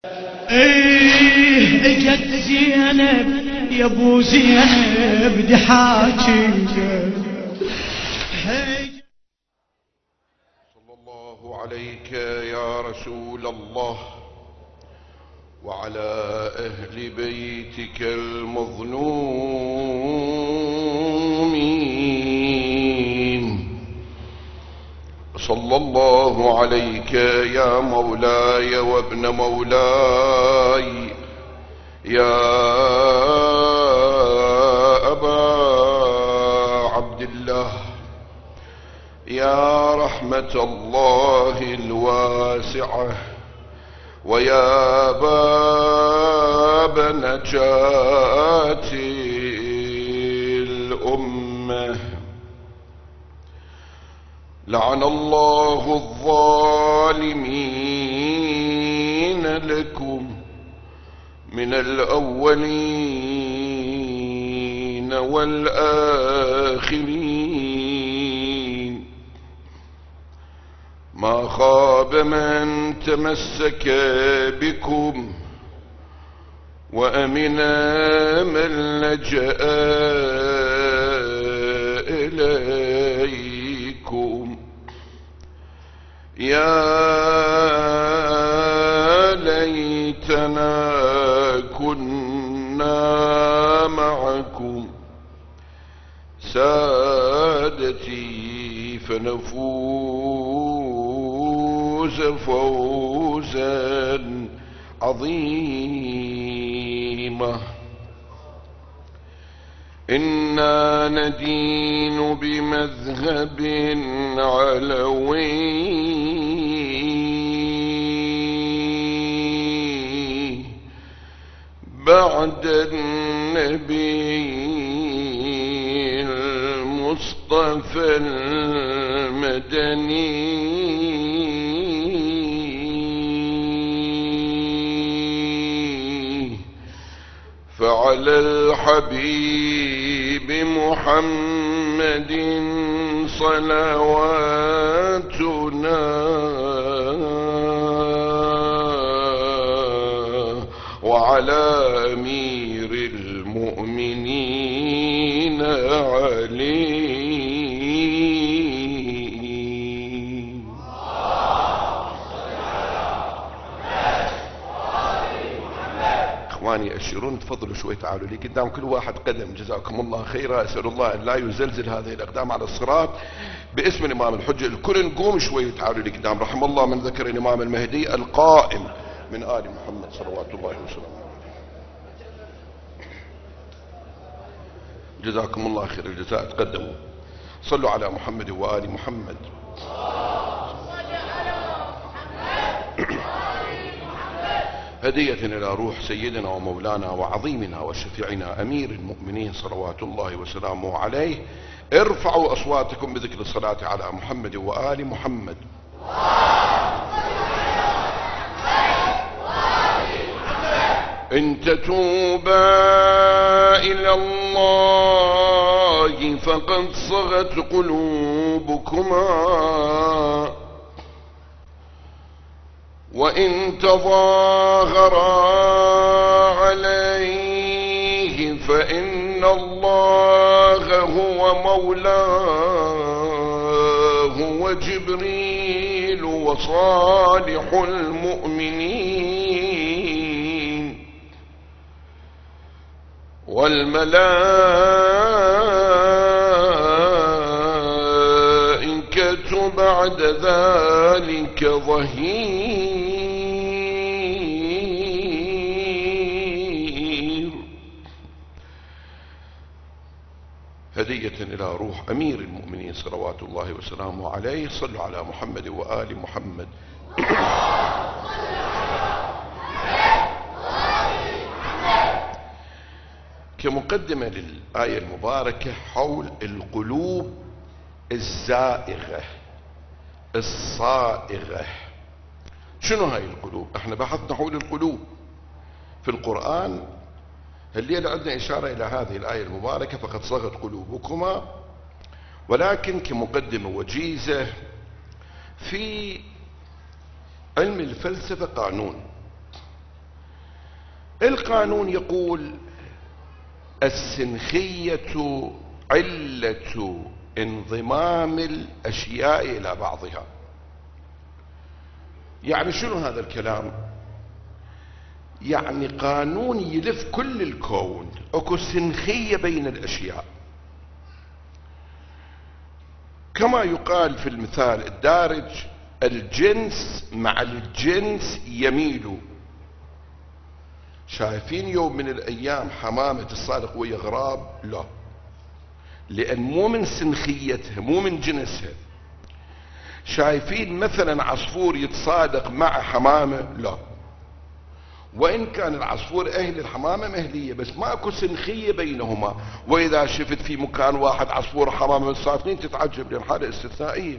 ايه اجت زينب يا ابو زينب دحاكي. صلى الله عليك يا رسول الله وعلى أهل بيتك المظلومين. صلى الله عليك يا مولاي وابن مولاي يا أبا عبد الله، يا رحمة الله الواسعة، ويا باب نجاة الأمة. لعن الله الظالمين لكم من الأولين والآخرين. ما خاب من تمسك بكم وأمن من لجأ إليكم. يا ليتنا كنا معكم سادتي فنفوز فوزا عظيما. إنا ندين بمذهب علوي بعد النبي المصطفى المدني. فعلى الحبيب محمد صلواتنا وعلى أمير المؤمنين علي. إخواني أشيرون تفضلوا شوي، تعالوا لي قدام كل واحد قدم، جزاكم الله خيرا. أسأل الله أن لا يزلزل هذه الأقدام على الصراط باسم الإمام الحجة. الكل نقوم شوي تعالوا لي قدام. رحم الله من ذكر الإمام المهدي القائم من آل محمد صلوات الله وسلامه. جزاكم الله خير الجزاء. تقدموا صلوا على محمد وآل محمد. هدية إلى روح سيدنا ومولانا وعظيمنا وشفيعنا أمير المؤمنين صلوات الله وسلامه عليه. ارفعوا أصواتكم بذكر الصلاة على محمد وآل محمد. إن تتوبا إلى الله فقد صغت قلوبكما، وإن تظاهرا عليه فإن الله هو مولاه وجبريل وصالح المؤمنين والملائكة بعد ذلك ظهير. هدية إلى روح أمير المؤمنين صلوات الله وسلامه عليه. صلوا على محمد وآل محمد. كمقدمة للآية المباركة حول القلوب الزائغة الصائغة. شنو هاي القلوب؟ احنا بحثنا حول القلوب في القرآن. الليلة عندنا إشارة إلى هذه الآية المباركة فقد صغت قلوبكما، ولكن كمقدمة وجيزة في علم الفلسفة قانون القانون يقول السنخية علة انضمام الأشياء إلى بعضها. يعني شنو هذا الكلام؟ يعني قانون يلف كل الكون، اكو سنخية بين الأشياء، كما يقال في المثال الدارج: الجنس مع الجنس يميل. شايفين يوم من الأيام حمامة تصادق ويا غراب؟ لا، لأن مو من سنخيتها، مو من جنسها. شايفين مثلا عصفور يتصادق مع حمامة؟ لا، وإن كان العصفور أهل الحمامة مهلية، بس ماكو سنخية بينهما. وإذا شفت في مكان واحد عصفور وحمامة متصادقين تتعجب، لأن حالة استثنائية.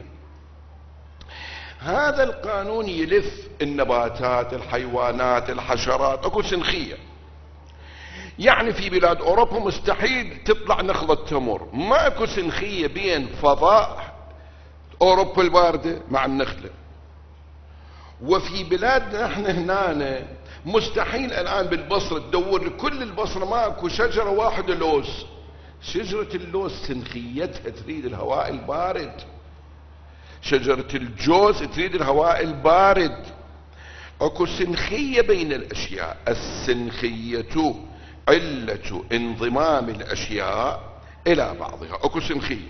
هذا القانون يلف النباتات، الحيوانات، الحشرات، اكو سنخية. يعني في بلاد اوروبا مستحيل تطلع نخلة تمر، ما اكو سنخية بين فضاء اوروبا الباردة مع النخلة. وفي بلادنا احنا هنا مستحيل الان بالبصرة تدور لكل البصرة ما اكو شجرة واحدة لوز. شجرة اللوز سنخيتها تريد الهواء البارد، شجرة الجوز تريد الهواء البارد. اكو سنخية بين الاشياء. السنخية علة انضمام الاشياء الى بعضها، اكو سنخية.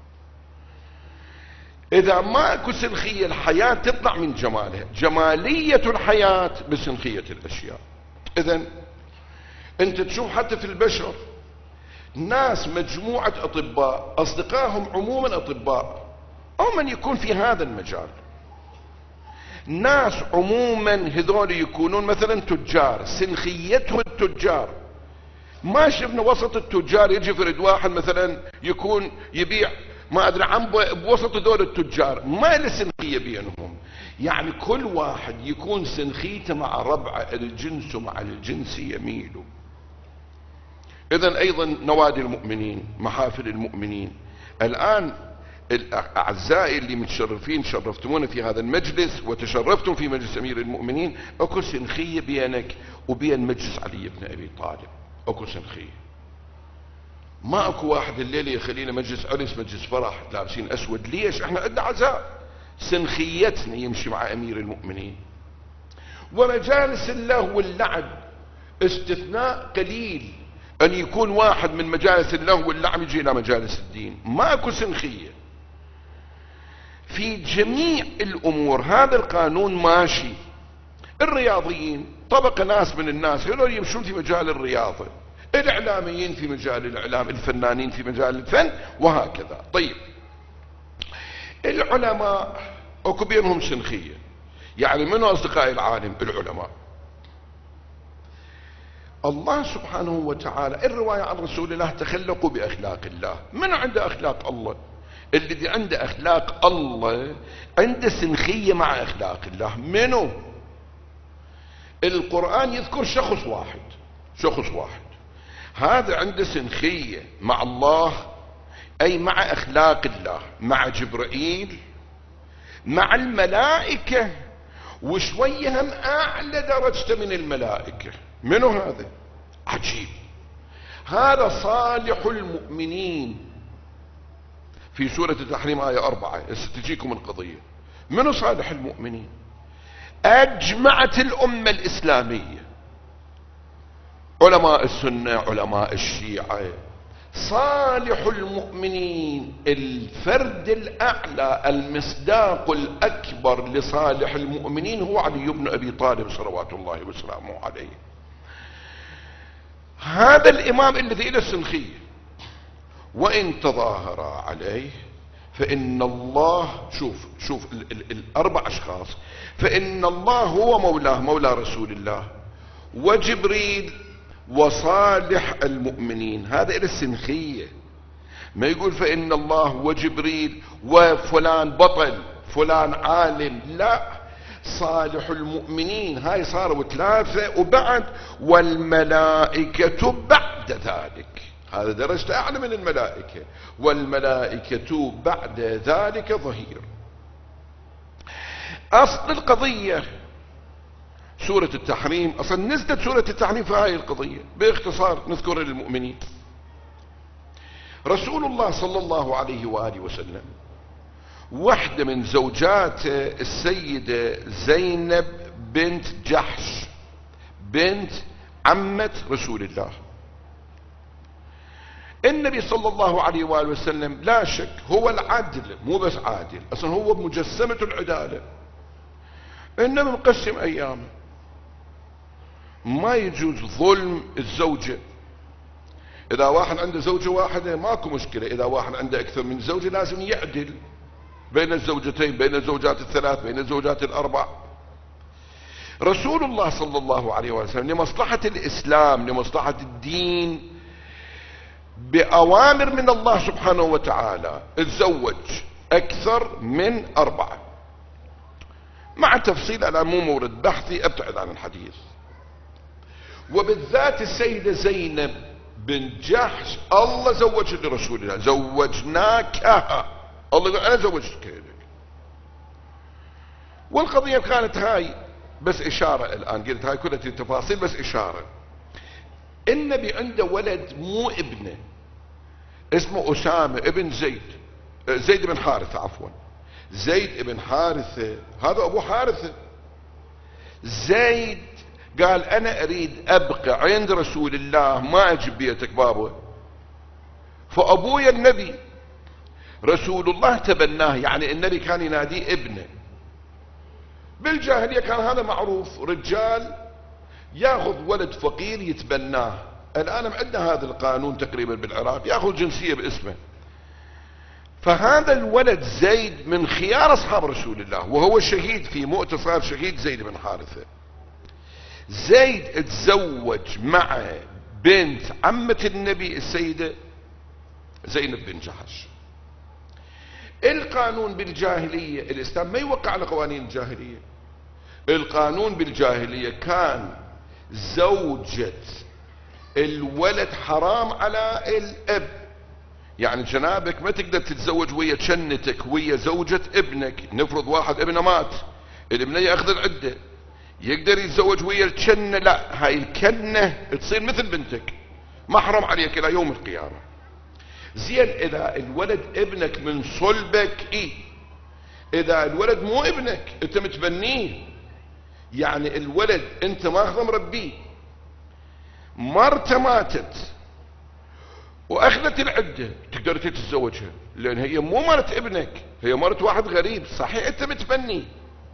اذا ما اكو سنخية الحياة تطلع من جمالها. جمالية الحياة بسنخية الاشياء. اذا انت تشوف حتى في البشر ناس مجموعة اطباء اصدقائهم عموما اطباء او من يكون في هذا المجال، ناس عموما هذول يكونون مثلا تجار، سنخيتهم التجار. ما شفنا وسط التجار يجي فرد واحد مثلا يكون يبيع ما ادري عن بوسط دول التجار، ما له سنخية بينهم. يعني كل واحد يكون سنخيته مع ربعه، الجنس مع الجنس يميل. اذا ايضا نوادي المؤمنين، محافل المؤمنين. الان الاعزائي اللي متشرفين شرفتمونا في هذا المجلس وتشرفتم في مجلس امير المؤمنين، اكو سنخية بينك وبين مجلس علي بن ابي طالب، اكو سنخية. ما اكو واحد الليلة يخلينا مجلس عرس مجلس فرح لابسين اسود. ليش؟ احنا عندنا عزاء. سنخيتنا يمشي مع امير المؤمنين. ومجالس اللهو واللعب استثناء قليل ان يكون واحد من مجالس اللهو واللعب يجي الى مجالس الدين. ما اكو سنخية في جميع الامور. هذا القانون ماشي. الرياضيين طبقة ناس من الناس هذول يمشون في مجال الرياضة، الاعلاميين في مجال الاعلام، الفنانين في مجال الفن، وهكذا. طيب العلماء اكو بينهم سنخية. يعني منو اصدقاء العالم؟ العلماء. الله سبحانه وتعالى الرواية عن رسول الله: تخلقوا باخلاق الله. من عنده اخلاق الله؟ الذي عنده اخلاق الله عنده سنخية مع اخلاق الله. منو؟ القرآن يذكر شخص واحد، شخص واحد هذا عنده سنخية مع الله، اي مع اخلاق الله، مع جبرائيل، مع الملائكة، وشوية هم اعلى درجة من الملائكة. منو هذا؟ عجيب. هذا صالح المؤمنين في سورة التحريم آية 4. ستجيكم القضية. منو صالح المؤمنين؟ اجمعت الامة الاسلامية، علماء السنة، علماء الشيعة. صالح المؤمنين الفرد الاعلى، المصداق الاكبر لصالح المؤمنين هو علي بن ابي طالب صلوات الله وسلامه عليه. هذا الامام الذي له السنخية. وان تظاهر عليه فان الله، شوف الاربع اشخاص، فان الله هو مولاه، مولى رسول الله، وجبريل، وصالح المؤمنين. هذا له السنخية. ما يقول فإن الله وجبريل وفلان بطل، فلان عالم. لا، صالح المؤمنين. هاي صاروا 3. وبعد والملائكة بعد ذلك. هذا درجة أعلى من الملائكة. والملائكة بعد ذلك ظهير. أصل القضية سورة التحريم اصلا نزلت سورة التحريم في هاي القضية. باختصار نذكر للمؤمنين، رسول الله صلى الله عليه وآله وسلم واحدة من زوجاته السيدة زينب بنت جحش بنت عمة رسول الله. النبي صلى الله عليه وآله وسلم لا شك هو العدل، مو بس عادل، اصلا هو بمجسمة العدالة، انما مقسم ايامه. ما يجوز ظلم الزوجة. اذا واحد عنده زوجة واحدة ماكو مشكلة، اذا واحد عنده اكثر من زوجة لازم يعدل بين الزوجتين، بين الزوجات الثلاث، بين الزوجات الاربع. رسول الله صلى الله عليه وسلم لمصلحة الاسلام، لمصلحة الدين، بأوامر من الله سبحانه وتعالى تزوج أكثر من 4 مع تفصيل. أنا مو مورد بحثي، أبتعد عن الحديث. وبالذات السيدة زينب بنت جحش الله زوجها لرسول الله، زوجناكها، الله يقول أنا زوجتك. والقضية كانت هاي بس إشارة، الآن قلت هاي كلها التفاصيل بس إشارة. النبي عنده ولد مو ابنه اسمه أسامة ابن زيد بن حارثة، عفوا زيد ابن حارثة، هذا أبو حارثة. زيد قال أنا أريد أبقى عند رسول الله، ما أجيب بيتك بابا. فأبويا النبي رسول الله تبناه، يعني النبي كان يناديه ابنه. بالجاهلية كان هذا معروف، رجال ياخذ ولد فقير يتبناه. الآن عندنا هذا القانون تقريبا بالعراق، ياخذ جنسية باسمه. فهذا الولد زيد من خيار أصحاب رسول الله، وهو شهيد في مؤتة، صار شهيد زيد بن حارثة. زيد تزوج مع بنت عمة النبي السيدة زينب بن جحش. القانون بالجاهلية، الإسلام ما يوقع على قوانين الجاهلية. القانون بالجاهلية كان زوجة الولد حرام على الاب، يعني جنابك ما تقدر تتزوج ويا جنتك ويا زوجة ابنك. نفرض واحد ابنه مات، الابن ياخذ العدة، يقدر يتزوج ويا الجنة؟ لا، هاي الكنة تصير مثل بنتك، محرم عليك الى يوم القيامة. زين اذا الولد ابنك من صلبك اذا الولد مو ابنك انت متبنيه، يعني الولد انت ماخذه مربيه، مرته ماتت واخذت العدة، تقدر تتزوجها لان هي مو مرت ابنك، هي مرت واحد غريب، صحيح انت متبني.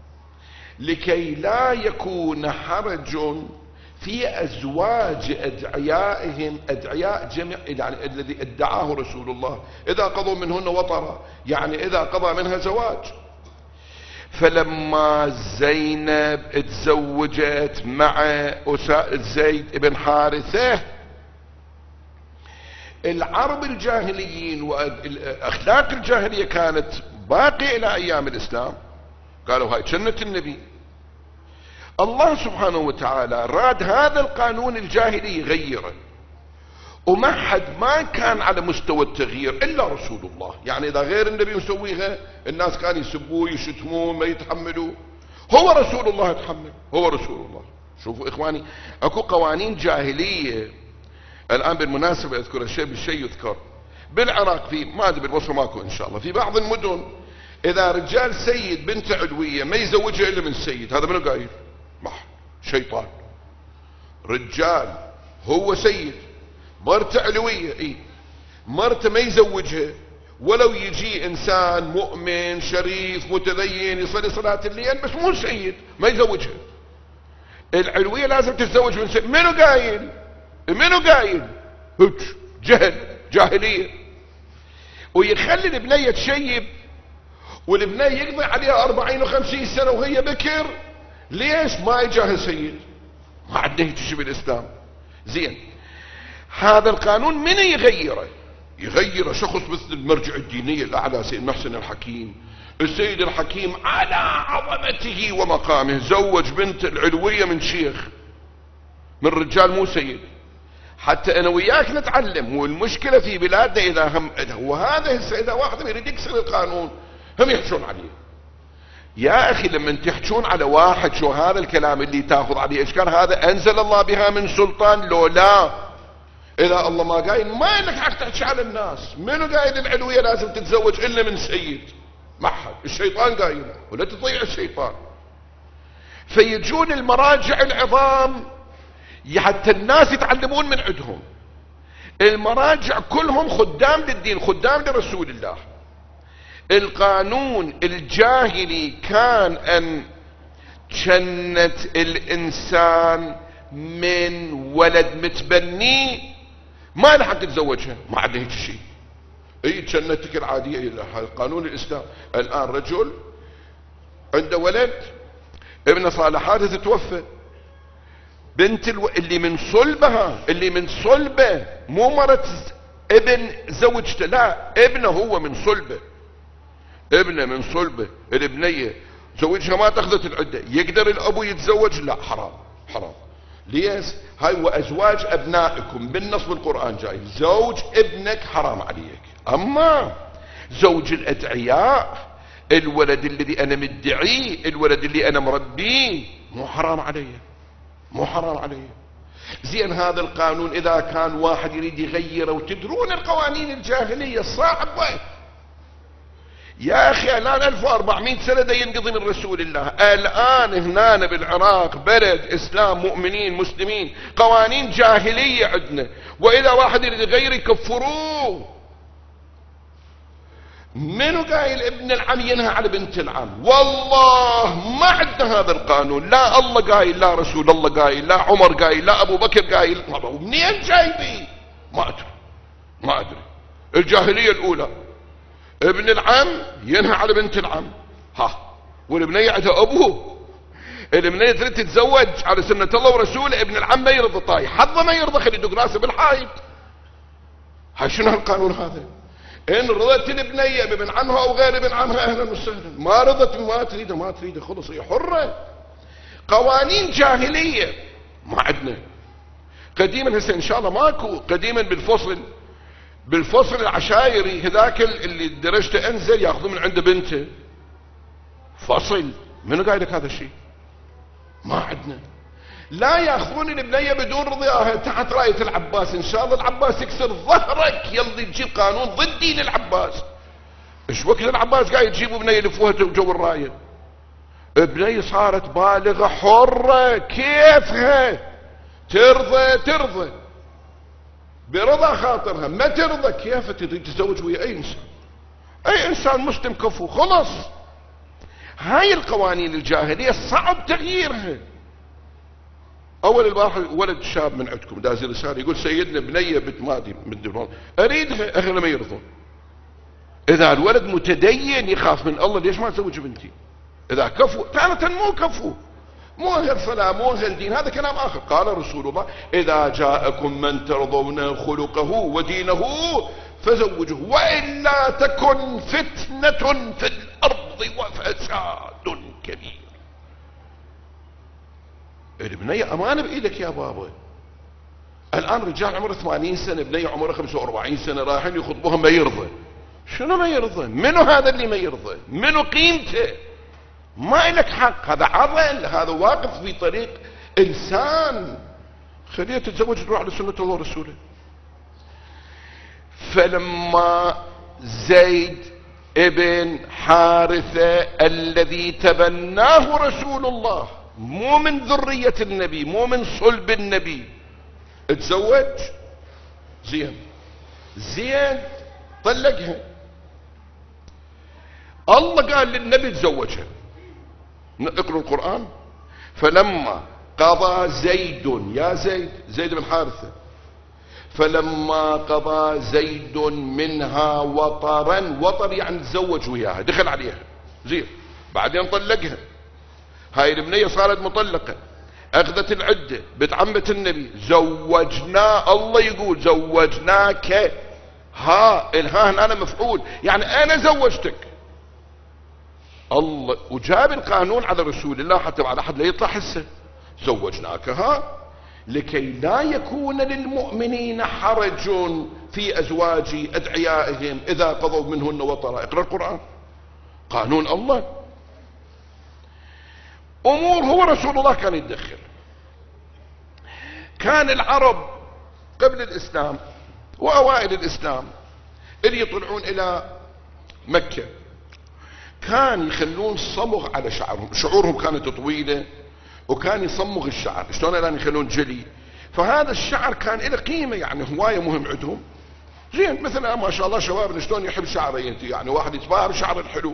لكي لا يكون حرج في ازواج ادعيائهم، ادعياء جميع يعني الذي ادعاه رسول الله، اذا قضوا منهن وطرا، يعني اذا قضى منها زواج. فلما زينب اتزوجت مع زيد بن حارثة، العرب الجاهليين والاخلاق الجاهلية كانت باقية الى ايام الاسلام. قالوا هاي جنة النبي. الله سبحانه وتعالى راد هذا القانون الجاهلي يغيره، وما حد ما كان على مستوى التغيير الا رسول الله. يعني اذا غير النبي مسويها الناس كانوا يسبوه يشتموه ما يتحملوا، هو رسول الله يتحمل، هو رسول الله. شوفوا اخواني، اكو قوانين جاهلية. الان بالمناسبة اذكر الشيء بالشيء يذكر بالعراق، في ما ادري بالبصره ماكو ان شاء الله، في بعض المدن اذا رجال سيد بنت علوية ما يزوجها الا من سيد، هذا منو قايل؟ شيطان. رجال هو سيد، مرته علوية، مرته ما يزوجها، ولو يجي انسان مؤمن شريف متدين يصلي صلاة الليل بس مو سيد ما يزوجها. العلوية لازم تتزوج من سيد. منو قايل؟ منو قايل؟ جهل، جاهلية. ويخلي البنية تشيب، والبنية يقضي عليها 40 و50 سنة وهي بكر. ليش ما يجاهل سيد؟ ما عندنا هيك شيء بالاسلام. زين، هذا القانون من يغيره شخص مثل المرجع الديني الاعلى سيد محسن الحكيم. السيد الحكيم على عظمته ومقامه زوج بنت العلوية من شيخ، من رجال مو سيد. حتى انا وياك نتعلم. والمشكلة في بلادنا اذا هم وهذا اذا واحد يريد يكسر القانون هم يحشون عليه. يا اخي لما تحجون على واحد شو هذا الكلام اللي تاخذ عليه اشكال، هذا انزل الله بها من سلطان لو لا؟ اذا الله ما قايل ما لك حق تحكي على الناس. منو قايل العلوية لازم تتزوج الا من سيد؟ ما حد، الشيطان قايل، ولا تطيع الشيطان. فيجون المراجع العظام حتى الناس يتعلمون من عندهم. المراجع كلهم خدام للدين، خدام لرسول الله. القانون الجاهلي كان ان جنت الانسان من ولد متبني ما له حق يتزوجها، ما عنده هيك شيء. اي جنتك العادية، قانون الاسلام. الان رجل عنده ولد، ابن صالحات تتوفى، بنت اللي من صلبها، اللي من صلبه، مو مرت ابن زوجته، لا ابنه هو من صلبه، ابنه من صلبه، الابنية زوجها ما تاخذت العدة، يقدر الابو يتزوج؟ لا، حرام حرام. ليش؟ هاي وازواج ابنائكم بالنص بالقرآن جاي، زوج ابنك حرام عليك. اما زوج الادعياء، الولد الذي انا مدعيه، الولد اللي انا مربيه، مو حرام علي، مو حرام علي. زين هذا القانون اذا كان واحد يريد يغيره، وتدرون القوانين الجاهلية صعبة يا اخي. الان 1400 سنة دا ينقضي من رسول الله. الان هنا بالعراق بلد اسلام، مؤمنين مسلمين، قوانين جاهلية عندنا، واذا واحد يريد يغير يكفروه. منو قايل ابن العم ينهى على بنت العم؟ والله ما عندنا هذا القانون، لا الله قايل، لا رسول الله قايل، لا عمر قايل، لا ابو بكر قايل. منين جايبين؟ ما ادري، ما ادري. الجاهلية الاولى ابن العم ينهى على بنت العم، ها، والبنية عندها ابوه، البنية تريد تتزوج على سنة الله ورسوله، ابن العم ما يرضى، طايح حظه ما يرضى، خلي يدق راسه بالحائط. هاي شنو هالقانون هذا؟ ان رضت البنية بابن عمها او غير ابن عمها اهلا وسهلا، ما رضت ما تريده ما تريده خلص هي حرة. قوانين جاهلية ما عندنا. قديما هسه ان شاء الله ماكو، قديما بالفصل العشايري هذاك اللي درجته انزل ياخذون من عنده بنته فصل. منو قايل لك هذا الشيء؟ ما عندنا. لا ياخذون البنية بدون رضاها تحت راية العباس، ان شاء الله العباس يكسر ظهرك يلي تجيب قانون ضد دين العباس. ايش وقت العباس قاعد يجيبوا بنية يلفوها جو الراية؟ بنية صارت بالغة حرة، كيفها ترضى برضا خاطرها، ما ترضى كيف تريد تتزوج ويا اي انسان، اي انسان مسلم كفو خلص. هاي القوانين الجاهلية صعب تغييرها. اول البارحة ولد شاب من عندكم دازي رسالة يقول سيدنا بنية بنت مادي من اريدها، اهلنا ما يرضون. اذا الولد متدين يخاف من الله ليش ما تزوج بنتي؟ اذا كفو تارة مو كفو، مو اهل صلاة، مو اهل دين، هذا كلام اخر. قال رسول الله اذا جاءكم من ترضون خلقه ودينه فزوجوه والا تكن فتنة في الارض وفساد كبير. البنية امانة بايدك يا بابا. الان رجال عمره 80 سنة، بنية عمره 45 سنة رايحين يخطبوها ما يرضى. شنو ما يرضى؟ منو هذا اللي ما يرضى؟ منو قيمته؟ ما لك حق، هذا عضل، هذا واقف في طريق انسان. خليها تتزوج تروح على سنة الله ورسوله. فلما زيد ابن حارثة الذي تبناه رسول الله، مو من ذرية النبي، مو من صلب النبي، اتزوج زين طلقها. الله قال للنبي تزوجها، اقرأوا القرآن. فلما قضى زيد، يا زيد بن حارثة، فلما قضى زيد منها وطرا، وطر يعني تزوج وياها، دخل عليها زين، بعدين طلقها. هاي البنية صارت مطلقة، اخذت العدة، بنت عمة النبي، زوجنا، الله يقول زوجناك، ها الها انا مفعول، يعني انا زوجتك. الله وجاب القانون على رسول الله حتى بعد احد لا يطلع حسه، زوجناك ها، لكي لا يكون للمؤمنين حرج في ازواج ادعيائهم اذا قضوا منهن وطرا. اقرأ القرآن، قانون الله. امور هو رسول الله كان يتدخل. كان العرب قبل الاسلام واوائل الاسلام اللي يطلعون الى مكة كان يخلون صمغ على شعرهم، شعورهم كانت طويلة وكان يصمغ الشعر، شلون الان يخلون جلي، فهذا الشعر كان له قيمة، يعني هواية مهم عندهم. زين مثلا ما شاء الله شبابنا شلون يحب شعره، يعني واحد يتباهى بشعر الحلو.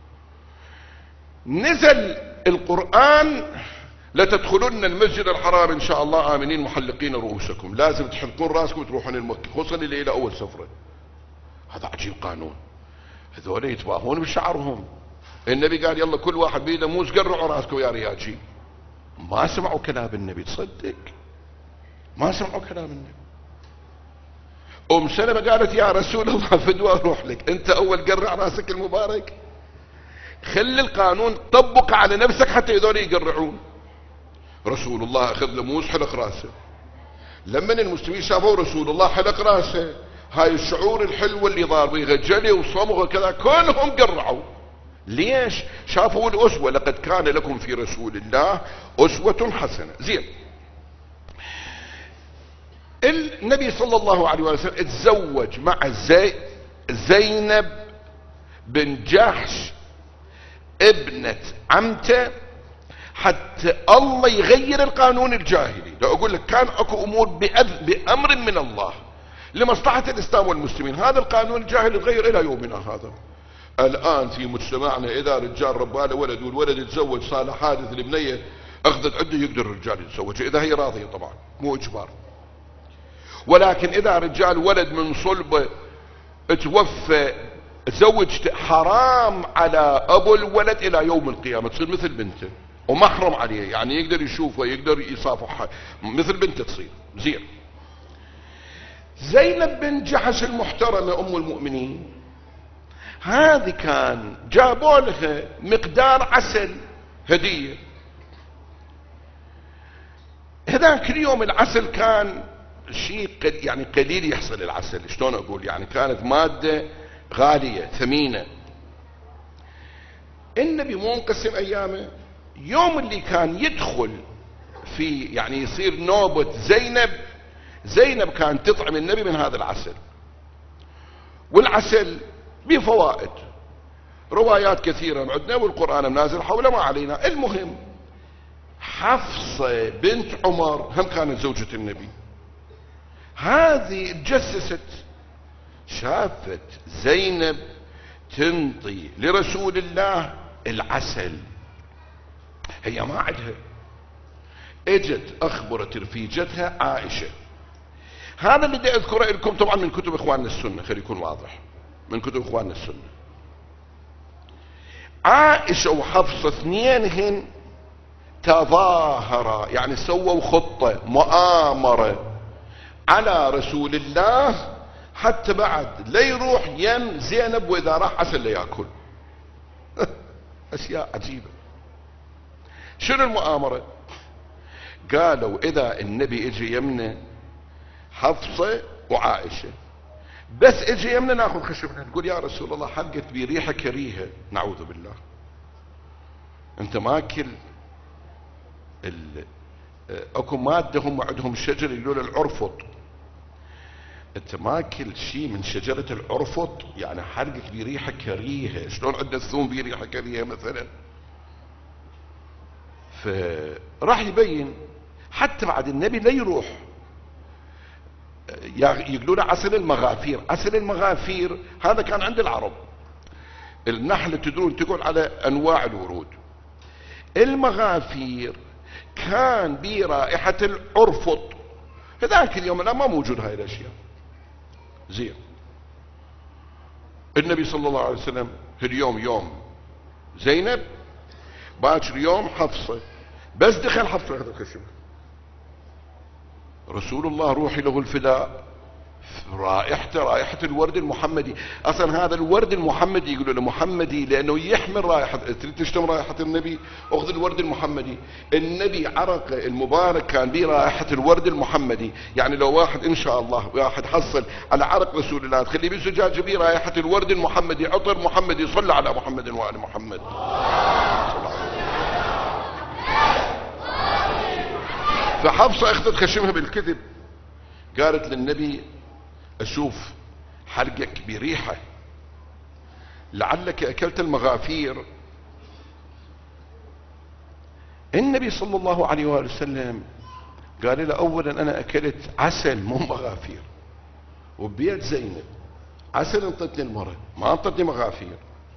نزل القرآن لتدخلن المسجد الحرام ان شاء الله آمنين محلقين رؤوسكم، لازم تحلقون راسكم وتروحون المكة، خصوصا اللي الى اول سفرة. هذا عجيب قانون، هذول يتباهون بشعرهم. النبي قال يلا كل واحد بيده موز قرعوا راسكم يا رياجي. ما سمعوا كلام النبي، تصدق ما سمعوا كلام النبي. ام سلمة قالت يا رسول الله فدوى اروح لك، انت اول قرع راسك المبارك، خلي القانون طبق على نفسك حتى هذول يقرعون. رسول الله اخذ له موز حلق راسه. لما المسلمين شافوا رسول الله حلق راسه، هاي الشعور الحلوة اللي ضار بيها جلي وصمغ وكذا كلهم قرعوا. ليش؟ شافوا الاسوة، لقد كان لكم في رسول الله اسوة حسنة. زين، النبي صلى الله عليه وسلم اتزوج مع زينب بن جحش ابنة عمته حتى الله يغير القانون الجاهلي. لو اقول لك كان اكو امور بامر من الله لمصلحة الاسلام والمسلمين، هذا القانون الجاهلي تغير الى يومنا هذا. الان في مجتمعنا اذا رجال رباله ولد والولد يتزوج صار له حادث، البنيه اخذت عده يقدر الرجال يتزوج اذا هي راضيه، طبعا مو اجبار. ولكن اذا رجال ولد من صلبه توفى زوجته، حرام على ابو الولد الى يوم القيامه تصير مثل بنته ومحرم عليه، يعني يقدر يشوفه يقدر يصافحها مثل بنته تصير. زين، زينب بن جحش المحترمة ام المؤمنين هذه كان جابوا لها مقدار عسل هدية. هذاك اليوم العسل كان شيء يعني قليل يحصل العسل، شلون اقول، يعني كانت مادة غالية ثمينة. النبي مو انقسم ايامه، يوم اللي كان يدخل في يعني يصير نوبة زينب كانت تطعم النبي من هذا العسل. والعسل بفوائد، روايات كثيرة عندنا والقرآن نازل حوله ما علينا. المهم حفصة بنت عمر هم كانت زوجة النبي، هذه تجسست شافت زينب تنطي لرسول الله العسل، هي ما عندها، اجت اخبرت رفيجتها عائشة. هذا اللي بدي اذكره لكم طبعا من كتب اخواننا السنة، خلي يكون واضح من كتب اخواننا السنة. عائشة وحفصة اثنينهن تظاهرا، يعني سووا خطة مؤامرة على رسول الله حتى بعد لا يروح يم زينب واذا راح عسل لياكل. اشياء عجيبة. شنو المؤامرة؟ قالوا اذا النبي اجي يمنا حفصة وعائشة، بس اجي يمنا ناخذ خشبنا نقول يا رسول الله حلقت بي ريحة كريهة، نعوذ بالله، انت ماكل اكو مادة هم عندهم شجر يقولون العرفط، انت ماكل شيء من شجرة العرفط، يعني حلقك بي ريحة كريهة، شلون عندنا الثوم بي ريحة كريهة مثلا. فراح يبين حتى بعد النبي لا يروح يقولون عسل المغافير. عسل المغافير هذا كان عند العرب، النحلة تدرون تقول على انواع الورود، المغافير كان بي رائحة العرفط، هذاك اليوم لا ما موجود هاي الاشياء. زين، النبي صلى الله عليه وسلم اليوم يوم زينب، باكر يوم حفصة، بس دخل حفصة هذا الخشب رسول الله روحي له الفداء، رائحته رائحة الورد المحمدي. اصلا هذا الورد المحمدي يقولوا له محمدي لانه يحمل رائحة، تريد تشتم رائحة النبي اخذ الورد المحمدي. النبي عرقه المبارك كان به رائحة الورد المحمدي، يعني لو واحد ان شاء الله واحد حصل على عرق رسول الله تخليه بزجاجة به رائحة الورد المحمدي، عطر محمدي، صلى على محمد وآل محمد. فحفصة اخذت خشمها بالكذب، قالت للنبي اشوف حلقك بريحة لعلك اكلت المغافير. النبي صلى الله عليه وآله وسلم قال له اولا انا اكلت عسل مو مغافير، وبيد زينب عسل انطتني المرة ما انطتني مغافير.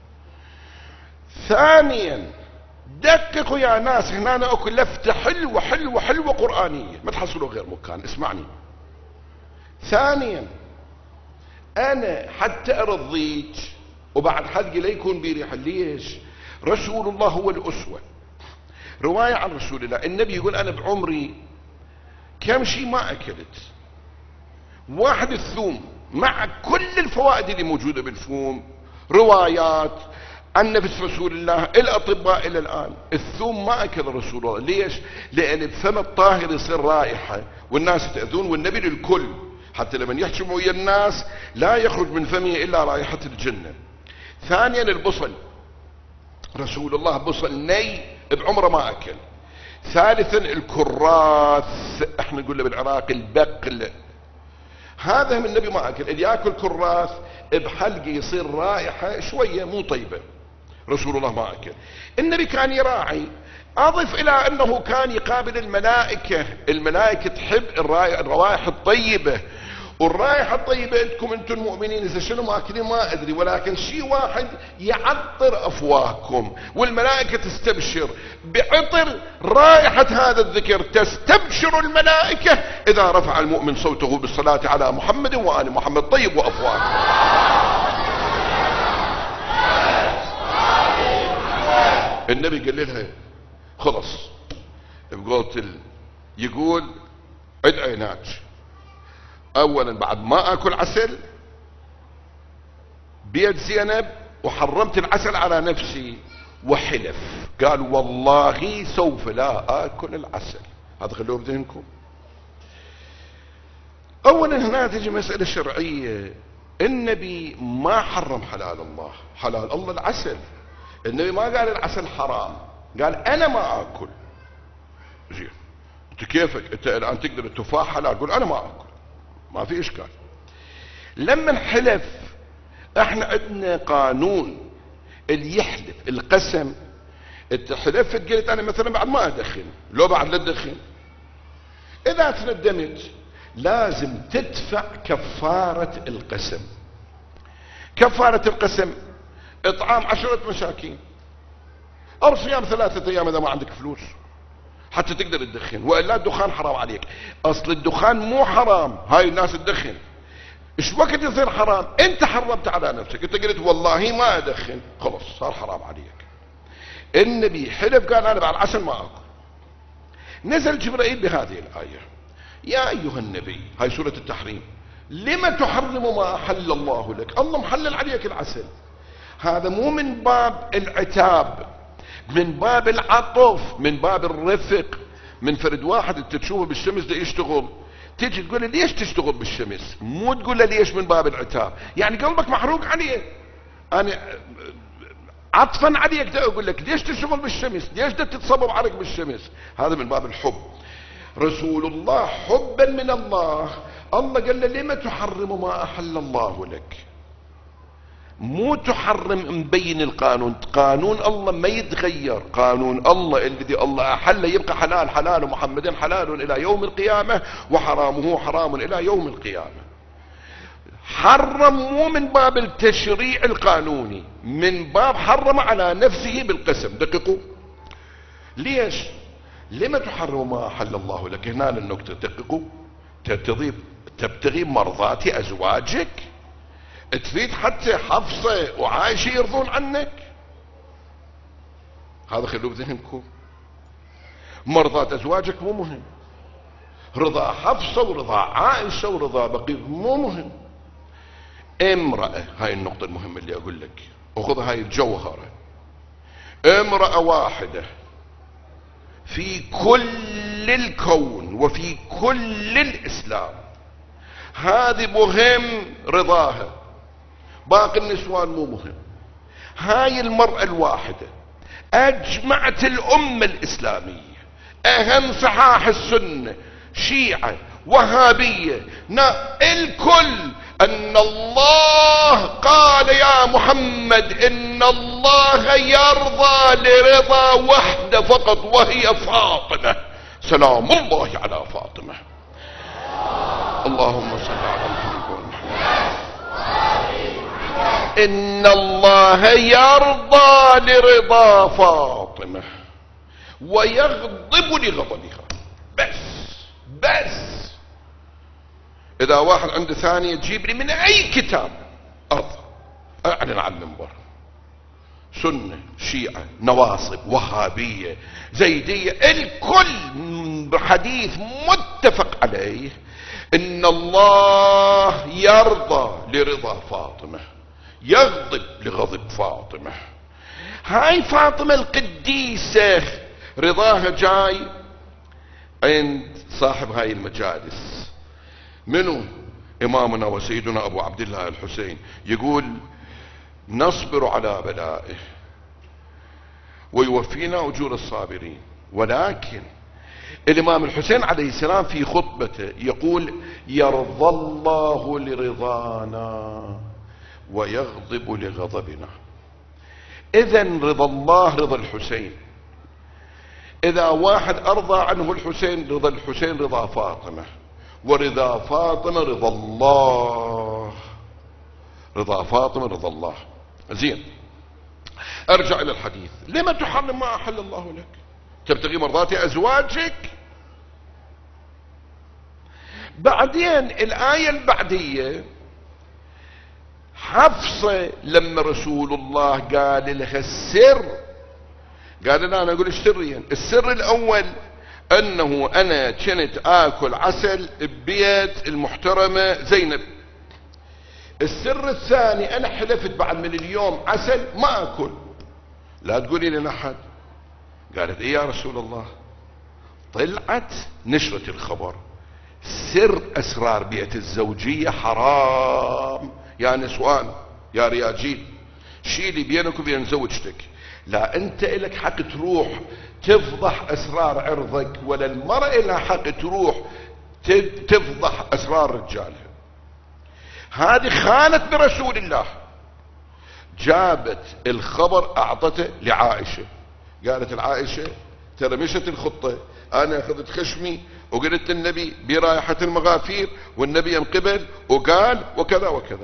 ثانيا دققوا يا ناس، هنا انا اكل لفتة حلوة حلوة حلوة قرآنية ما تحصلوا غير مكان، اسمعني. ثانيا انا حتى ارضيك وبعد حلقي لا يكون بريحة. ليش؟ رسول الله هو الاسوة. رواية عن رسول الله النبي يقول انا بعمري كم شيء ما اكلت، واحد الثوم مع كل الفوائد اللي موجودة بالثوم، روايات عن نفس رسول الله الاطباء الى الان الثوم ما اكل رسول الله. ليش؟ لان بفم الطاهر يصير رائحة والناس يتأذون، والنبي للكل حتى لمن يحكم ويا الناس لا يخرج من فمه الا رائحة الجنة. ثانيا البصل، رسول الله بصل ني بعمره ما اكل. ثالثا الكراث، احنا نقول له بالعراق البقل، هذا من النبي ما اكل. اللي ياكل كراث بحلقه يصير رائحة شوية مو طيبة، رسول الله ما اكل. النبي كان يراعي. اضف الى انه كان يقابل الملائكة، الملائكة تحب الروائح الطيبة، والرائحة الطيبة عندكم انتم المؤمنين اذا شنو ماكلين ما ادري، ولكن شيء واحد يعطر افواهكم، والملائكة تستبشر بعطر رائحة هذا الذكر. تستبشر الملائكة اذا رفع المؤمن صوته بالصلاة على محمد وآل محمد. طيب وافواهكم. النبي قال لها خلص بقولت يقول عد عيناك، اولا بعد ما اكل عسل بيد زينب وحرمت العسل على نفسي، وحلف قال والله سوف لا اكل العسل. هذا خلوه بذهنكم. اولا هنا تجي مسألة شرعية، النبي ما حرم حلال الله، حلال الله العسل. النبي ما قال العسل حرام، قال انا ما اكل. زين انت كيفك انت الان تقدر التفاح حلال، قول انا ما اكل ما في اشكال. لما حلف احنا عندنا قانون اللي يحلف القسم، انت حلفت قلت انا مثلا بعد ما ادخن، لو بعد لا تدخن، اذا تندمت لازم تدفع كفارة القسم. كفارة القسم اطعام 10 مساكين او صيام 3 ايام اذا ما عندك فلوس حتى تقدر تدخن، والا الدخان حرام عليك. اصل الدخان مو حرام، هاي الناس تدخن. ايش وقت يصير حرام؟ انت حرمت على نفسك، انت قلت والله ما ادخن، خلص صار حرام عليك. النبي حلف قال انا بعد العسل ما اكل. نزل جبرائيل بهذه الايه: يا ايها النبي، هاي سورة التحريم، لما تحرم ما احل الله لك؟ الله محلل عليك العسل. هذا مو من باب العتاب، من باب العطف، من باب الرفق. من فرد واحد انت تشوفه بالشمس ده يشتغل، تيجي تقول له ليش تشتغل بالشمس، مو تقول له ليش من باب العتاب، يعني قلبك محروق عليه. انا عطفا عليك ده اقول لك ليش تشتغل بالشمس، ليش ده تتصبب عليك بالشمس، هذا من باب الحب. رسول الله حبا من الله، الله قال له لما تحرم ما احل الله لك. مو تحرم مبين القانون، قانون الله ما يتغير، قانون الله الذي الله احل يبقى حلال حلال، ومحمد حلال الى يوم القيامة، وحرامه حرام الى يوم القيامة. حرم مو من باب التشريع القانوني، من باب حرم على نفسه بالقسم. دققوا ليش؟ لما تحرم ما احل الله لك؟ هنا النكتة، دققوا. تبتغي مرضات ازواجك، تريد حتى حفصة وعائشة يرضون عنك، هذا خلوه بذهنكم. مرضات ازواجك مو مهم، رضا حفصة ورضا عائشة ورضا بقية مو مهم. امرأة، هاي النقطة المهمة اللي اقول لك، وخذ هاي الجوهرة. امرأة واحدة في كل الكون وفي كل الاسلام، هذه مهم رضاها، باقي النسوان مو مهم. هاي المرأة الواحدة اجمعت الامة الاسلامية اهم صحاح السنة، شيعة، وهابية، الكل، ان الله قال يا محمد ان الله يرضى لرضا وحده فقط وهي فاطمة، سلام الله على فاطمة. اللهم صل على محمد ومحمد. ان الله يرضى لرضا فاطمة ويغضب لغضبها. بس اذا واحد عنده ثانية تجيب لي من اي كتاب اعلن على المنبر، سنة، شيعة، نواصب، وهابية، زيدية، الكل حديث متفق عليه ان الله يرضى لرضا فاطمة، يغضب لغضب فاطمة. هاي فاطمة القديسة رضاها جاي عند صاحب هاي المجالس، منو؟ امامنا وسيدنا ابو عبد الله الحسين، يقول نصبر على بلائه ويوفينا اجور الصابرين. ولكن الامام الحسين عليه السلام في خطبته يقول يرضى الله لرضانا ويغضب لغضبنا. اذن رضا الله رضا الحسين، اذا واحد ارضى عنه الحسين، رضا الحسين رضا فاطمة، ورضا فاطمة رضا الله، رضا فاطمة رضا الله. زين، ارجع الى الحديث. لما تحرم ما احل الله لك؟ تبتغي مرضات ازواجك. بعدين الآية البعدية، حفصة لما رسول الله قال لها السر، قال لا انا اقول سريا. السر الاول انه انا كنت اكل عسل ببيت المحترمة زينب. السر الثاني انا حلفت بعد من اليوم عسل ما اكل. لا تقولي لنا احد. قالت ايه يا رسول الله؟ طلعت نشرت الخبر، سر اسرار بيئة الزوجية حرام يا نسوان يا رياجيل، شيلي بينك وبين زوجتك. لا انت الك حق تروح تفضح اسرار عرضك، ولا المرأة لها حق تروح تفضح اسرار رجالها. هذه خانت برسول الله. جابت الخبر اعطته لعائشة، قالت العائشة ترى مشت الخطة، انا اخذت خشمي وقلت النبي برائحة المغافير والنبي انقبل وقال وكذا وكذا.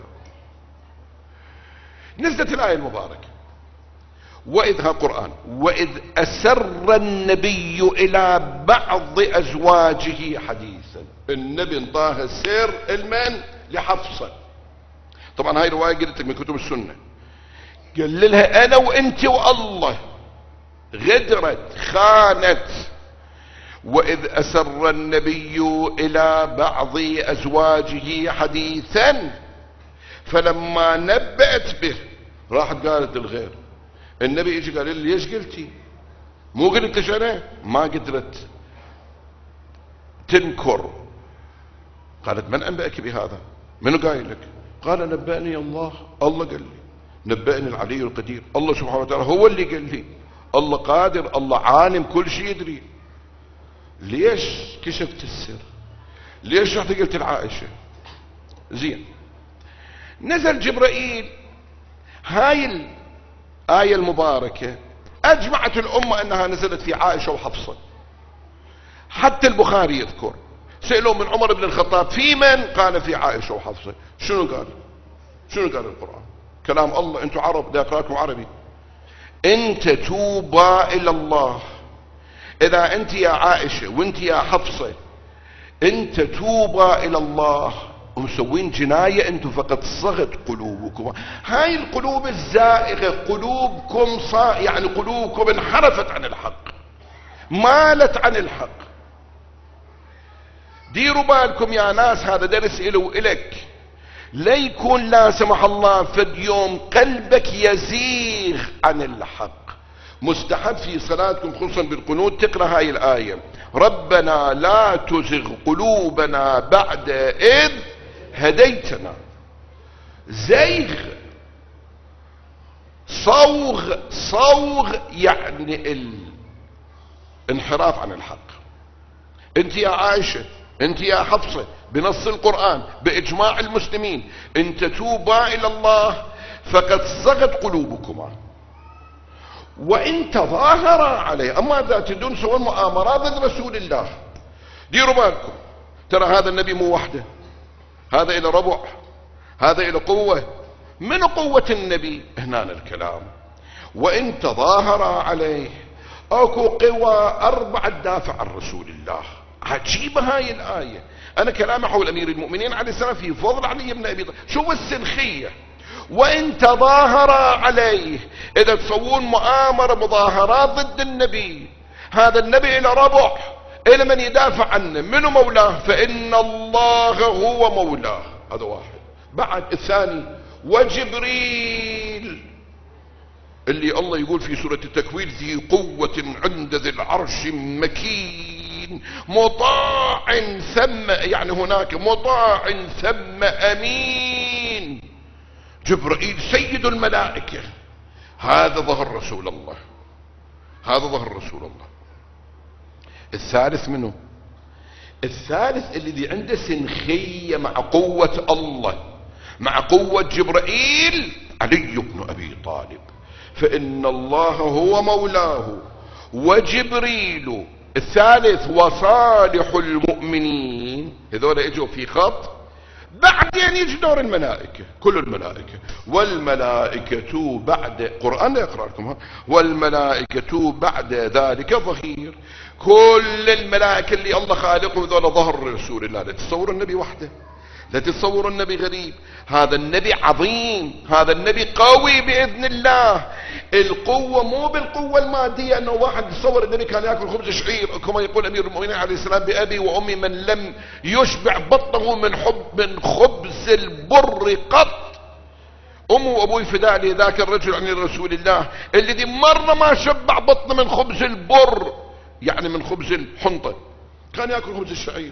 نزلت الآية المباركة وإذ قرآن وإذ أسر النبي إلى بعض أزواجه حديثا. النبي انطاها سر المن لحفصة. طبعا هاي رواية قلت من كتب السنة. قال لها أنا وأنت والله غدرت خانت. وإذ أسر النبي إلى بعض أزواجه حديثا فلما نبأت به راحت قالت الغير. النبي يجي قال لي ليش قلتي؟ مو قلت ليش انا؟ ما قدرت تنكر. قالت من انبأك بهذا؟ منو قايل لك؟ قال نبأني الله. الله قال لي، نبأني العلي القدير، الله سبحانه وتعالى هو اللي قال لي، الله قادر، الله عالم كل شيء يدري. ليش كشفت السر؟ ليش رحت قلت العائشة؟ زين، نزل جبرائيل. هاي الآية المباركة أجمعت الأمة أنها نزلت في عائشة وحفصة. حتى البخاري يذكر سألوا من عمر بن الخطاب في من؟ قال في عائشة وحفصة. شنو قال؟ شنو قال القرآن؟ كلام الله. انتم عرب، دا أقرأكم عربي. انت توبا إلى الله. إذا انت يا عائشة وانت يا حفصة انت توبا إلى الله ومسوين جناية، انتم فقد صغت قلوبكم. هاي القلوب الزائغة، قلوبكم يعني قلوبكم انحرفت عن الحق، مالت عن الحق. ديروا بالكم يا ناس، هذا درس إلي وإلك. لا يكون لا سمح الله فد يوم قلبك يزيغ عن الحق. مستحب في صلاتكم خصوصا بالقنوت تقرأ هاي الآية: ربنا لا تزغ قلوبنا بعد إذ هديتنا. زيغ، صوغ يعني الانحراف عن الحق. انت يا عائشة، انت يا حفصة، بنص القرآن باجماع المسلمين ان تتوبا الى الله فقد صغت قلوبكما، وان تظاهرا عليه. اما اذا تدون سوى مؤامرات ضد رسول الله، ديروا بالكم، ترى هذا النبي مو وحده، هذا الى ربع، هذا الى قوة. من قوة النبي هنا الكلام. وان تظاهرا عليه، اكو قوى 4 تدافع عن رسول الله. عجيبة هاي الآية. انا كلامي حول امير المؤمنين عليه السلام في فضل علي بن ابي طالب. شو السنخية؟ وان تظاهرا عليه، اذا تسوون مؤامرة مظاهرات ضد النبي، هذا النبي الى ربع، الى من يدافع عنه، منو مولاه؟ فان الله هو مولاه. هذا واحد. بعد الثاني وجبريل، اللي الله يقول في سورة التكوير ذي قوة عند ذي العرش مكين مطاع ثم، يعني هناك مطاع ثم امين. جبرائيل سيد الملائكة، هذا ظهر رسول الله، هذا ظهر رسول الله. الثالث منه؟ الثالث الذي عنده سنخية مع قوة الله، مع قوة جبرائيل، علي بن ابي طالب. فان الله هو مولاه وجبريل. الثالث وصالح المؤمنين. هذول اجوا في خط، بعدين يجي دور الملائكة، كل الملائكة. والملائكة بعد، قرآن يقرأ لكم، والملائكة بعد ذلك ظهير. كل الملائكة اللي الله خالقهم ذولا ظهر رسول الله. لا تتصور النبي وحده، لا تتصور النبي غريب، هذا النبي عظيم، هذا النبي قوي بإذن الله. القوة مو بالقوة المادية، انه واحد تصور النبي كان يأكل خبز شعير كما يقول امير المؤمنين عليه السلام: بأبي وأمي من لم يشبع بطنه من خبز البر قط. أمه وأبوي فداء لي ذاك الرجل عن رسول الله الذي مرة ما شبع بطنه من خبز البر، يعني من خبز الحنطة، كان يأكل خبز الشعير.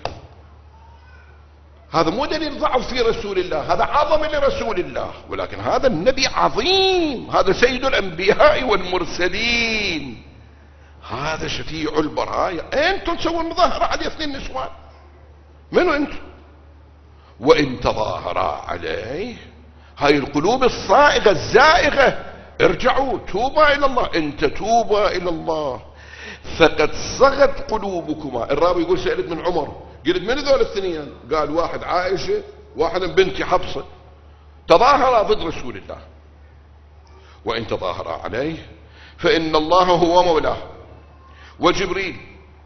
هذا مو دليل ضعف في رسول الله، هذا عظم لرسول الله. ولكن هذا النبي عظيم، هذا سيد الأنبياء والمرسلين، هذا شفيع البرايا. انتم تسوون مظاهرة على 2 نسوان، منو انتم؟ وان تظاهرا عليه، هاي القلوب الصائغة الزائغة، ارجعوا توبا الى الله. ان تتوبا الى الله فقد صغت قلوبكما. الراوي يقول: سألت من عمر، قلت من ذول الاثنين؟ قال: واحد عائشة، واحد من بنتي حفصة، تظاهرا ضد رسول الله. وان تظاهرا عليه فان الله هو مولاه وجبريل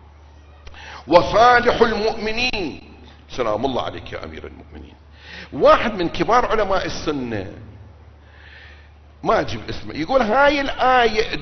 وصالح المؤمنين. سلام الله عليك يا امير المؤمنين. واحد من كبار علماء السنة، ما اجيب اسمه، يقول هاي الآية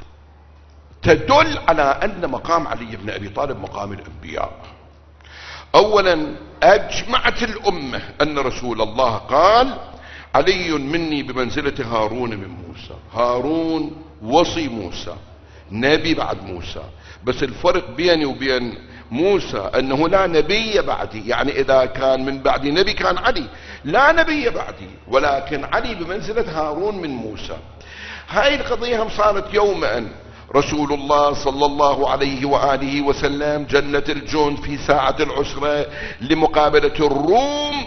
تدل على ان مقام علي بن ابي طالب مقام الانبياء. اولا اجمعت الامة ان رسول الله قال: علي مني بمنزلة هارون من موسى. هارون وصي موسى، نبي بعد موسى، بس الفرق بيني وبين موسى انه لا نبي بعدي، يعني اذا كان من بعدي نبي كان علي، لا نبي بعدي، ولكن علي بمنزلة هارون من موسى. هاي القضية هم صارت يوم أن رسول الله صلى الله عليه وآله وسلم جنة الجند في ساعة العسرة لمقابلة الروم.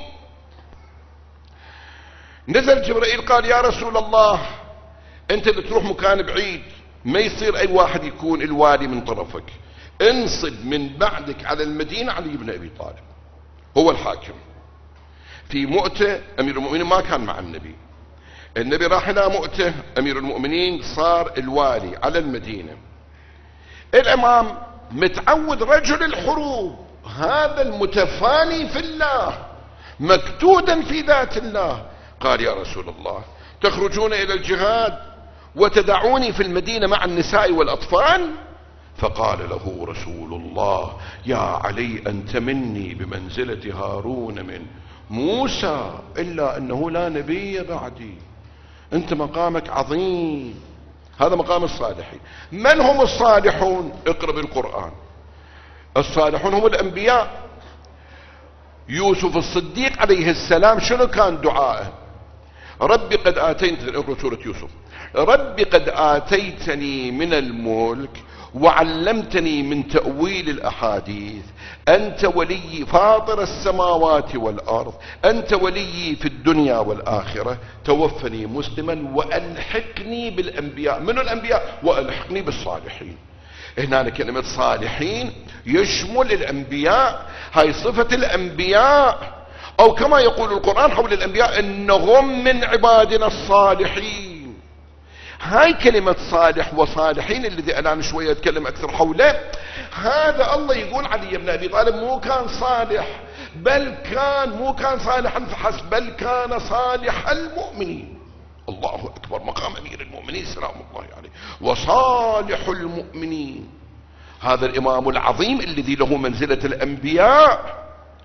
نزل جبرائيل قال: يا رسول الله، انت اللي تروح مكان بعيد، ما يصير اي واحد يكون الوالي من طرفك، انصب من بعدك على المدينة علي بن ابي طالب هو الحاكم. في مؤتة امير المؤمنين ما كان مع النبي، النبي راح الى مؤتة، امير المؤمنين صار الوالي على المدينة. الامام متعود رجل الحروب، هذا المتفاني في الله مكتودا في ذات الله. قال: يا رسول الله، تخرجون الى الجهاد وتدعوني في المدينة مع النساء والاطفال؟ فقال له رسول الله: يا علي، انت مني بمنزلة هارون من موسى، الا انه لا نبي بعدي، انت مقامك عظيم. هذا مقام الصالحين. من هم الصالحون؟ اقرأ بالقرآن. الصالحون هم الانبياء. يوسف الصديق عليه السلام شنو كان دعائه؟ ربي قد آتيتني، اقرأ سورة يوسف، ربي قد آتيتني من الملك وعلمتني من تأويل الأحاديث. أنت ولي فاطر السماوات والأرض، أنت ولي في الدنيا والآخرة، توفني مسلما وألحقني بالأنبياء. من الأنبياء؟ وألحقني بالصالحين. هنا كلمة صالحين يشمل الأنبياء، هاي صفة الأنبياء، أو كما يقول القرآن حول الأنبياء إنهم من عبادنا الصالحين. هاي كلمة صالح وصالحين الذي أنا شوية أتكلم أكثر حوله، هذا الله يقول علي بن أبي طالب مو كان صالح، بل كان مو كان صالحا فحسب، بل كان صالح المؤمنين. الله أكبر، مقام أمير المؤمنين سلام الله عليه. وصالح المؤمنين هذا الإمام العظيم الذي له منزلة الأنبياء.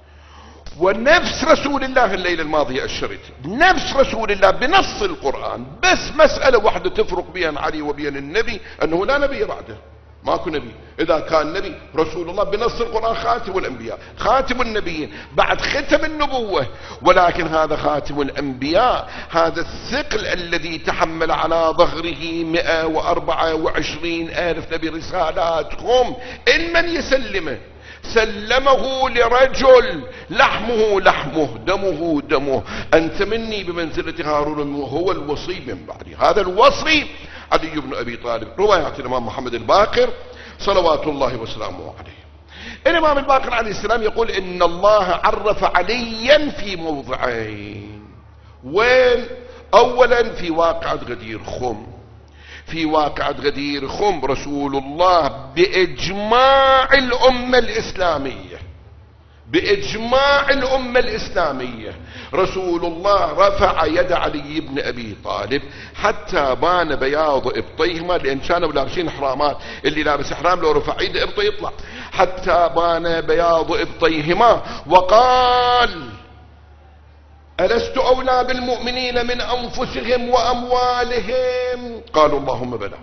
ونفس رسول الله الليلة الماضية أشرت، نفس رسول الله بنص القرآن، بس مسألة واحدة تفرق بين علي وبين النبي، أنه لا نبي بعده، ماكو نبي. إذا كان نبي رسول الله بنص القرآن خاتم الأنبياء، خاتم النبيين، بعد ختم النبوة، ولكن هذا خاتم الأنبياء، هذا الثقل الذي تحمل على ظهره 124,000 نبي رسالاتهم، إن من يسلمه سلمه لرجل لحمه لحمه دمه دمه. أنت مني بمنزلة هارون، هو الوصي من بعدي. هذا الوصي علي بن أبي طالب. روايات الإمام محمد الباقر صلوات الله وسلامه عليه. الإمام الباقر عليه السلام يقول إن الله عرف عليا في موضعين. وين؟ أولا في واقعة غدير خم. في واقعة غدير خم رسول الله بإجماع الأمة الإسلامية، بإجماع الأمة الإسلامية، رسول الله رفع يد علي بن أبي طالب حتى بان بياض إبطيهما، لأن كانوا لابسين إحرامات، اللي لابس إحرام لو رفع يد إبطي يطلع، حتى بان بياض إبطيهما، وقال ألست أولى بالمؤمنين من أنفسهم وأموالهم؟ قالوا اللهم بلى.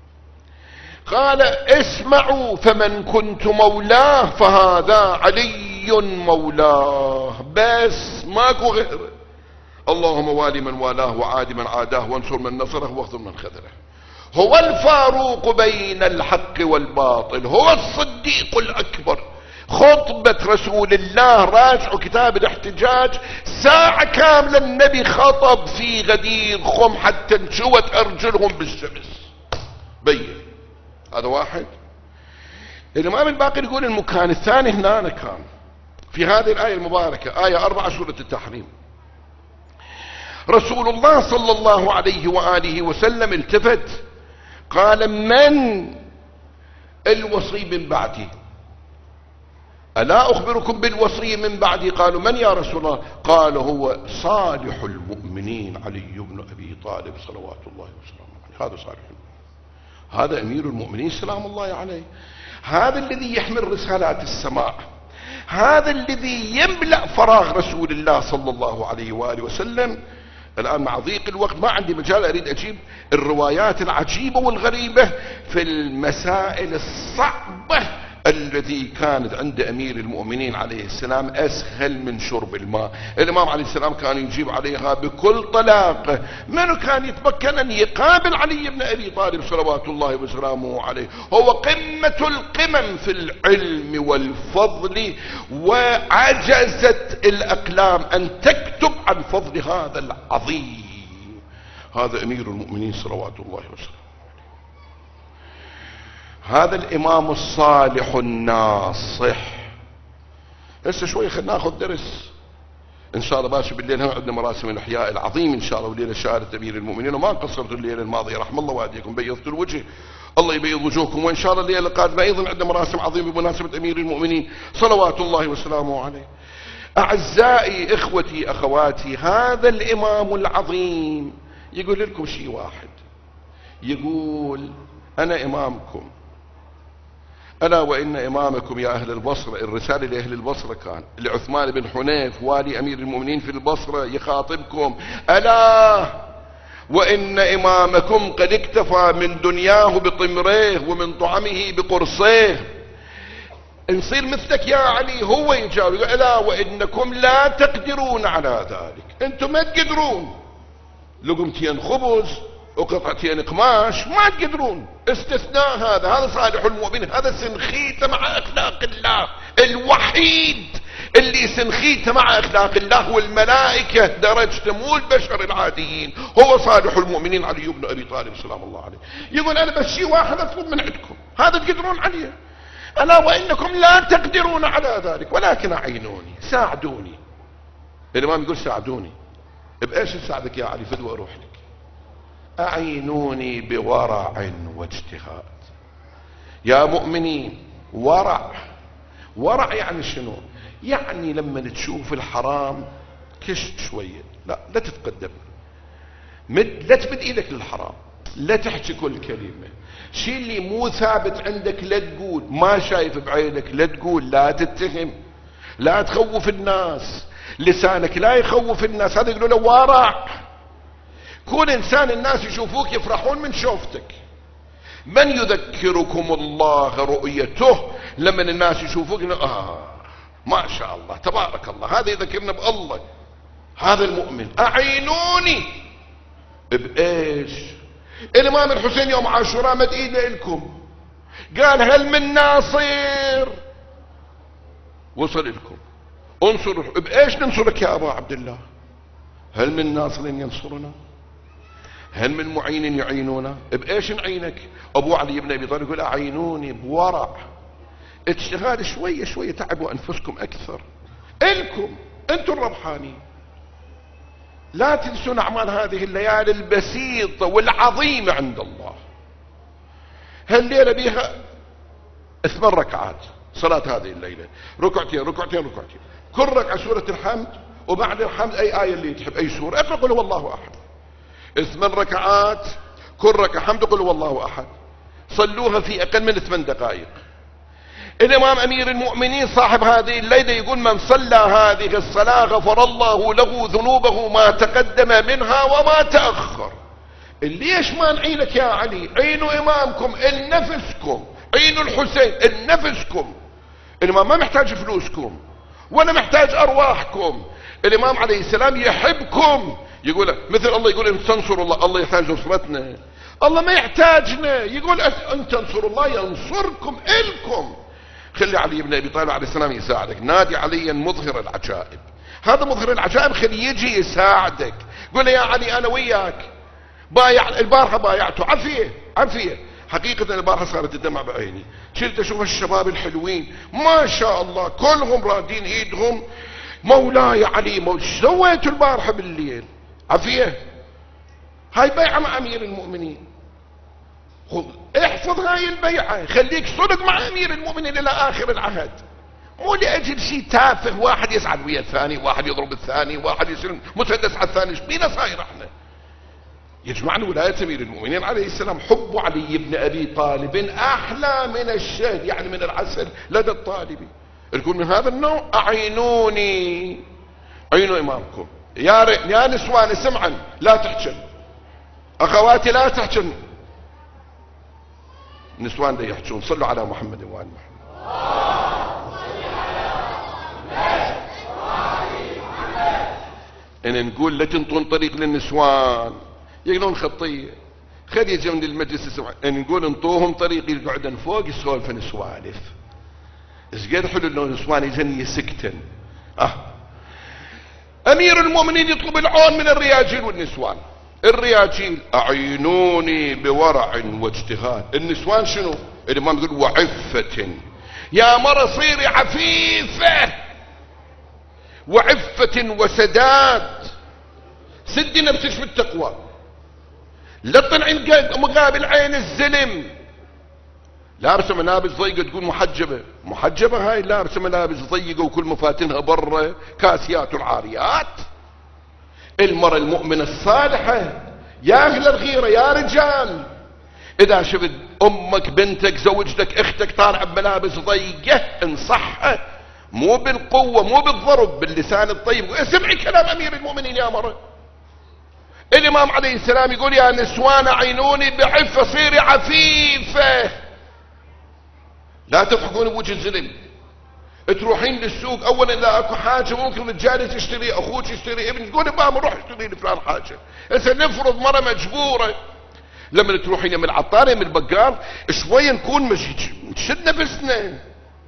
قال اسمعوا فمن كنت مولاه فهذا علي مولاه، بس ماكو غيره. اللهم والي من والاه وعاد من عاداه وانصر من نصره واخذل من خذله. هو الفاروق بين الحق والباطل، هو الصديق الأكبر. خطبة رسول الله، راجعوا كتاب الاحتجاج، ساعة كاملة النبي خطب في غدير خم حتى انشوت أرجلهم بالشمس. بين هذا واحد. الإمام الباقر يقول المكان الثاني هنا كان في هذه الآية المباركة، آية 4 سورة التحريم. رسول الله صلى الله عليه وآله وسلم التفت قال من الوصي من بعدي؟ ألا أخبركم بالوصي من بعدي؟ قالوا من يا رسول الله؟ قال هو صالح المؤمنين علي بن أبي طالب صلوات الله وسلامه عليه. هذا صالح المؤمنين، هذا أمير المؤمنين سلام الله عليه، هذا الذي يحمل رسالات السماء، هذا الذي يملأ فراغ رسول الله صلى الله عليه وآله وسلم. الآن مع ضيق الوقت ما عندي مجال أريد أجيب الروايات العجيبة والغريبة في المسائل الصعبة الذي كانت عند أمير المؤمنين عليه السلام أسهل من شرب الماء. الإمام عليه السلام كان يجيب عليها بكل طلاقة. من كان يتمكن أن يقابل علي بن أبي طالب صلوات الله وسلامه عليه؟ هو قمة القمم في العلم والفضل، وعجزت الأقلام أن تكتب عن فضل هذا العظيم. هذا أمير المؤمنين صلوات الله وسلامه. هذا الإمام الصالح الناصح. هسه شوي خلينا ناخذ درس ان شاء الله. باشا بالليل هم عندنا مراسم الاحياء العظيم ان شاء الله، وليله شهاده امير المؤمنين، وما قصرت الليله الماضيه رحم الله والديكم، بيضت الوجه، الله يبيض وجوهكم. وان شاء الله الليله القادمه ايضا عندنا مراسم عظيمه بمناسبه امير المؤمنين صلوات الله وسلامه عليه. اعزائي اخوتي اخواتي، هذا الامام العظيم يقول لكم شيء واحد، يقول انا امامكم، ألا وإن إمامكم يا أهل البصرة. الرسالة لأهل البصرة كان لعثمان بن حنيف والي أمير المؤمنين في البصرة، يخاطبكم ألا وإن إمامكم قد اكتفى من دنياه بطمريه ومن طعمه بقرصيه، نصير مثلك يا علي. هو يجاوب يقول ألا وإنكم لا تقدرون على ذلك، أنتم ما تقدرون. لقمتين خبز وقطعتين قماش ما تقدرون. استثناء هذا صالح المؤمن، هذا سنخيته مع اخلاق الله. الوحيد اللي سنخيته مع اخلاق الله والملائكة درجته مو البشر العاديين هو صالح المؤمنين علي بن ابي طالب سلام الله عليه. يقول انا بس شيء واحد اطلب من عندكم، هذا تقدرون عليه، الا وانكم لا تقدرون على ذلك، ولكن اعينوني، ساعدوني. الامام يقول ساعدوني بايش اساعدك يا علي؟ فدوى اروح لك. اعينوني بورع واجتهاد. يا مؤمنين ورع. ورع يعني شنو؟ يعني لما تشوف الحرام كشت شوية، لا تتقدم، لا تمد ايدك للحرام، لا تحكي كل كلمة. شيء اللي مو ثابت عندك لا تقول، ما شايف بعينك لا تقول، لا تتهم، لا تخوف الناس، لسانك لا يخوف الناس. هذا يقولوا له ورع. كون انسان الناس يشوفوك يفرحون من شوفتك. من يذكركم الله رؤيته؟ لما الناس يشوفوك ما شاء الله تبارك الله، هذا يذكرنا بالله، هذا المؤمن. اعينوني بايش؟ الامام الحسين يوم عاشوراء مد ايده لكم، قال هل من ناصر؟ وصل لكم، انصر. بايش ننصرك يا ابا عبد الله؟ هل من ناصر ينصرنا؟ هل من معين يعينونا؟ بايش نعينك؟ ابو علي بن ابي طالب يقول اعينوني بورع اجتهاد. شوية شوية تعبوا انفسكم اكثر، الكم انتم الربحانين. لا تنسون اعمال هذه الليالي البسيطة والعظيمة عند الله. هالليلة بيها 8 ركعات صلاة هذه الليلة، ركعتين ركعتين ركعتين، كل ركعة سورة الحمد، وبعد الحمد اي آية اللي تحب، اي سورة اقرأ قل هو الله احد. 8 ركعات كل ركعة حمد قل هو الله احد، صلوها في اقل من 8 دقائق. الامام امير المؤمنين صاحب هذه الليلة يقول من صلى هذه الصلاة غفر الله له ذنوبه ما تقدم منها وما تأخر. ليش ما نعينك يا علي؟ عينوا امامكم النفسكم، عينوا الحسين النفسكم. الامام ما محتاج فلوسكم ولا محتاج ارواحكم. الامام عليه السلام يحبكم. يقول مثل الله يقول ان تنصروا الله، الله يحتاج نصرتنا؟ الله ما يحتاجنا. يقول ان تنصروا الله ينصركم الكم. خلي علي بن ابي طالب عليه السلام يساعدك. نادي عليا مظهر العجائب، هذا مظهر العجائب، خلي يجي يساعدك. قول يا علي انا وياك. بايع البارحه، بايعته عافيه عافيه. حقيقة البارحة صارت الدمع بعيني، شلت اشوف الشباب الحلوين ما شاء الله كلهم رادين ايدهم مولاي علي ايش سويتوا البارحة بالليل؟ عافية. هاي بيعة مع امير المؤمنين، احفظ هاي البيعة، خليك صدق مع امير المؤمنين الى اخر العهد، مو لاجل شيء تافه، واحد يسعد ويا الثاني، واحد يضرب الثاني، واحد يصير مسدس على الثاني. ايش بينا صاير احنا؟ يجمعنا ولاية امير المؤمنين عليه السلام. حب علي بن ابي طالب احلى من الشهد، يعني من العسل لدى الطالب. يكون من هذا النوع. اعينوني، عينوا امامكم. يا نسوان سمعا لا تحجن، اخواتي لا تحجن. نسوان دا يحجون. صلوا على محمد وآل محمد. ان نقول لا تنطون طريق للنسوان يقولون خطيه، خلي يجي من المجلس يسمع. ان نقول انطوهم طريق يقعدن فوق يسولفن سوالف. ايش قد حلو انه النسوان يجن يسكتن. امير المؤمنين يطلب العون من الرياجيل والنسوان. الرياجيل اعينوني بورع واجتهاد. النسوان شنو؟ الامام يقول وعفة. يا مرة صيري عفيفة، وعفة وسداد، سدي نفسك بالتقوى، لا تطلعين مقابل عين الزلم. لابسه ملابس ضيقه تقول محجبه، محجبه هاي لابسه ملابس ضيقه وكل مفاتنها برا، كاسيات العاريات. المرأة المؤمنة الصالحة يا اهل الغيرة يا رجال، اذا شفت امك بنتك زوجتك اختك طالعه بملابس ضيقه انصحها، مو بالقوة مو بالضرب، باللسان الطيب. اسمعي كلام امير المؤمنين يا مرة. الامام عليه السلام يقول يا نسوان عينوني بعفة، صيري عفيفة، لا تضحكون بوجه الزلم. تروحين للسوق اولا لا اكو حاجة ممكن رجالي تشتري، اخوك يشتري، ابن تقول بابا روح اشتري لي فلان حاجة. هسه نفرض مرة مجبورة لما تروحين من العطار من البقال شوية نكون نشد نفسنا.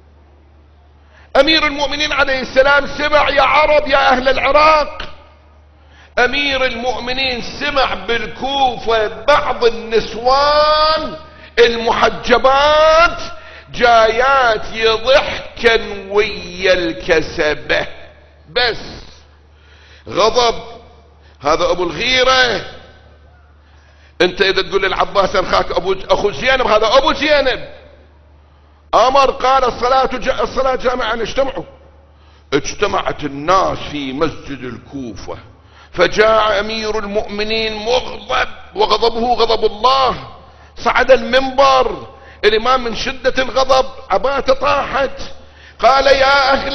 امير المؤمنين عليه السلام سمع يا عرب يا اهل العراق، امير المؤمنين سمع بالكوفة بعض النسوان المحجبات جايات يضحكن ويا الكسبة، بس غضب. هذا ابو الغيرة. انت اذا تقول للعباس انخاك اخو زينب، هذا ابو زينب. امر قال الصلاة جامعة اجتمعوا. اجتمعت الناس في مسجد الكوفة، فجاء امير المؤمنين مغضب وغضبه غضب الله، صعد المنبر. الامام من شدة الغضب عباته طاحت، قال يا اهل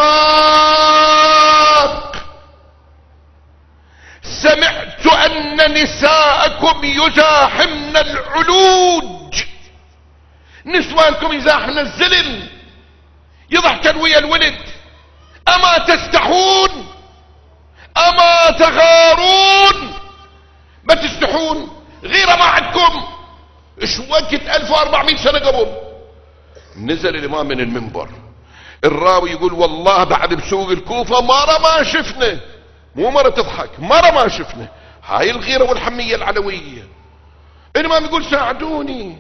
العراق سمعت ان نساءكم يزاحمن العلوج، نسوانكم يزاحمن الزلم يضحكن ويا الولد، اما تستحون اما تغارون؟ ما تستحون؟ غيرة ما عندكم؟ ايش وقت 1400 سنة قبل. نزل الامام من المنبر، الراوي يقول والله بعد بسوق الكوفة مرة ما شفنا، مو مرة تضحك، مرة ما شفنا هاي الغيرة والحمية العلوية. الامام يقول ساعدوني،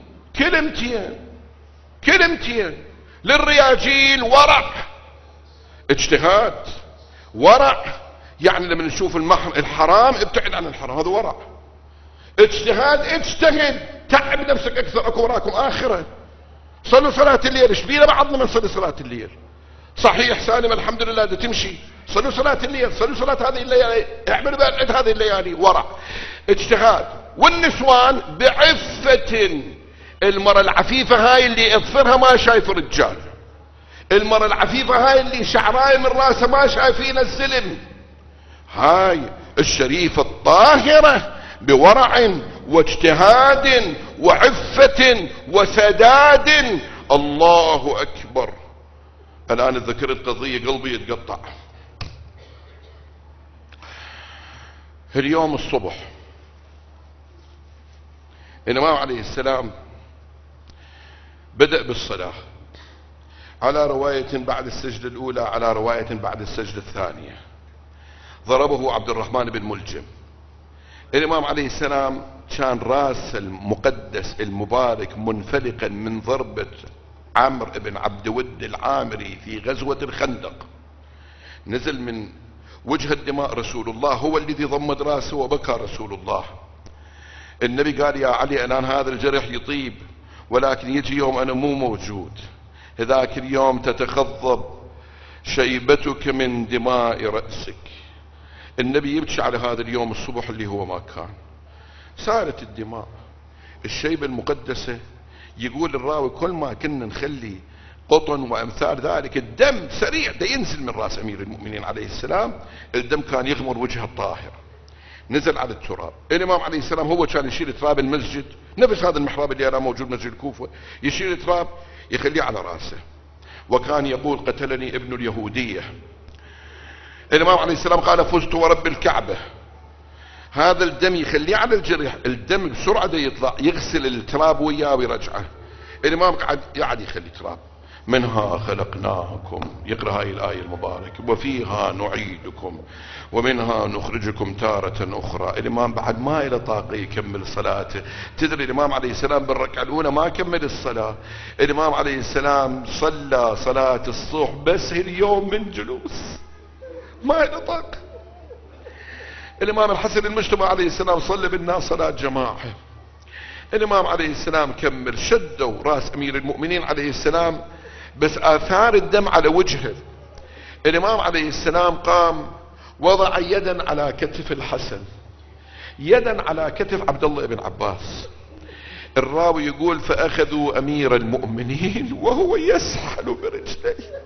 كلمتين للرياجيل ورع، اجتهاد ورع. يعني لما نشوف الحرام ابتعد عن الحرام، هذا ورع. اجتهد، تعب نفسك اكثر، اكو وراكم اخره. صلوا صلاة الليل، ايش بينا بعضنا من صلي صلاة الليل؟ صحيح سالم الحمد لله ده تمشي، صلوا صلاة الليل، صلوا صلاة هذه الليالي، اعملوا بعد هذه الليالي، ورع اجتهاد. والنسوان بعفة. المرأة العفيفة هاي اللي يظفرها ما شايف الرجال، المرأة العفيفة هاي اللي شعراي من راسها ما شايفين السلم، هاي الشريفة الطاهرة بورع واجتهاد وعفة وسداد. الله اكبر. الان ذكرت قضية قلبي يتقطع. اليوم الصبح الامام عليه السلام بدأ بالصلاة، على رواية بعد السجدة الاولى، على رواية بعد السجدة الثانية. ضربه عبد الرحمن بن ملجم. الامام عليه السلام كان راس المقدس المبارك منفلقا من ضربة عمرو بن عبد ود العامري في غزوة الخندق. نزل من وجه الدماء رسول الله، هو الذي ضمد راسه وبكى رسول الله. النبي قال يا علي الان هذا الجرح يطيب، ولكن يجي يوم انا مو موجود، ذاك اليوم تتخضب شيبتك من دماء رأسك. النبي يبكي على هذا اليوم الصبح اللي هو ما كان، سالت الدماء، الشيبة المقدسة. يقول الراوي كل ما كنا نخلي قطن وامثال ذلك الدم سريع دا ينزل من راس امير المؤمنين عليه السلام، الدم كان يغمر وجهه الطاهر. نزل على التراب. الامام عليه السلام هو كان يشيل تراب المسجد، نفس هذا المحراب اللي انا موجود مسجد الكوفة، يشيل تراب يخليه على راسه، وكان يقول قتلني ابن اليهودية. الامام عليه السلام قال فزت ورب الكعبة. هذا الدم يخليه على الجرح، الدم بسرعة دا يطلع، يغسل التراب وياه ويرجعه. الامام قاعد يخلي تراب. منها خلقناكم، يقرأ هاي الآية المباركة، وفيها نعيدكم ومنها نخرجكم تارة أخرى. الإمام بعد ما إلى طاقة يكمل صلاته. تدري الإمام عليه السلام بالركعة الأولى ما كمل الصلاة. الإمام عليه السلام صلى صلاة الصبح بس اليوم من جلوس، ما إلى طاقة. الإمام الحسن المجتمع عليه السلام صلى بالناس صلاة جماعة. الإمام عليه السلام كمل، شدوا رأس أمير المؤمنين عليه السلام بس آثار الدم على وجهه. الإمام عليه السلام قام وضع يدا على كتف الحسن، يدا على كتف عبد الله بن عباس. الراوي يقول فأخذوا أمير المؤمنين وهو يسحل برجليه،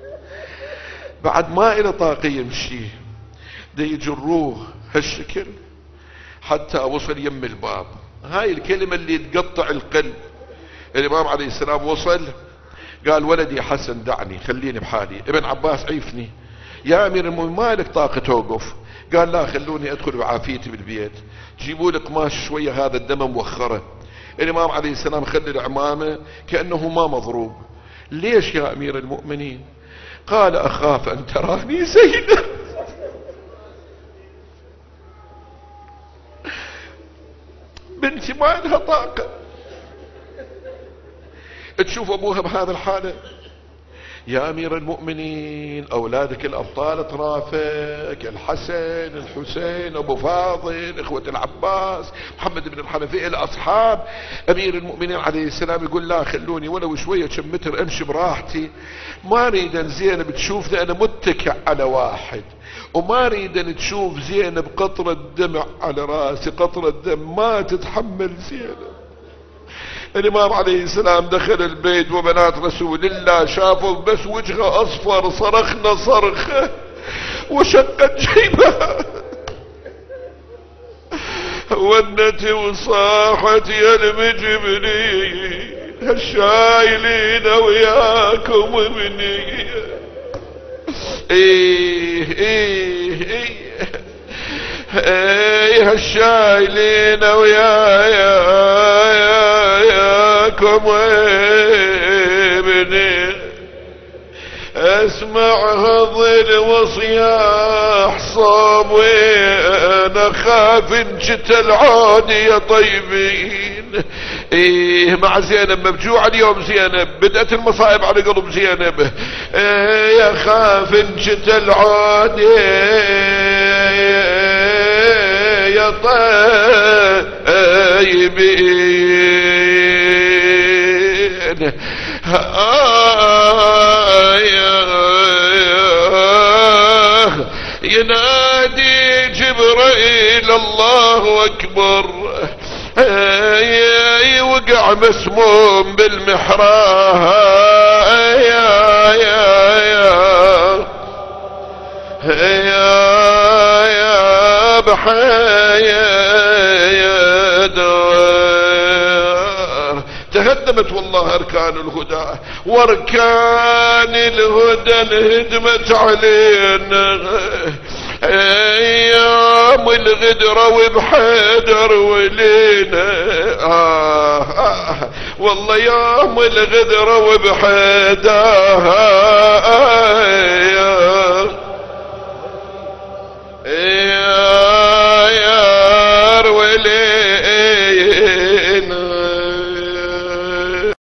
بعد ما إلى طاقة يمشي، دي يجروه هالشكل حتى وصل يم الباب. هاي الكلمة اللي تقطع القلب. الإمام عليه السلام وصل قال ولدي حسن دعني، خليني بحالي، ابن عباس عيفني. يا أمير المؤمنين ما لك طاقة توقف. قال لا خلوني ادخل بعافيتي بالبيت، جيبوا لي قماش شوية هذا الدم موخرة. الامام عليه السلام خلي العمامة كأنه ما مضروب. ليش يا امير المؤمنين؟ قال اخاف ان تراني زينب. بنتي ما لها طاقة تشوف ابوها بهذا الحالة. يا امير المؤمنين اولادك الابطال اطرافك، الحسن الحسين ابو فاضل اخوة العباس محمد بن الحنفية الاصحاب. امير المؤمنين عليه السلام يقول لا خلوني ولو شوية كم متر امشي براحتي، ما اريد ان زينب تشوفني انا متكئ على واحد، وما اريد ان تشوف زينب قطرة دمع على راسي، قطرة دم ما تتحمل زينب. الامام عليه السلام دخل البيت وبنات رسول الله شافوا بس وجهه اصفر، صرخنا صرخه وشقت جيبها ونت وصاحت يا المجبرين هالشايلين وياكم ابني. ايه هالشايلين وياكم ابني. اسمع هضل وصياح صاب وانا خاف انجت العادي يا طيبين. ايه مع زينب مبجوع اليوم، زينب بدأت المصائب على قلب زينب. ايه يا خاف انجت العادي يا طيبين. ينادي جبريل الله اكبر، وقع مسموم بالمحراب. يا بحيا دار تهدمت والله اركان الهدى، واركان الهدى انهدمت علينا. ايام الغدرة وبحيدر ولينا. والله يوم الغدرة وبحيدر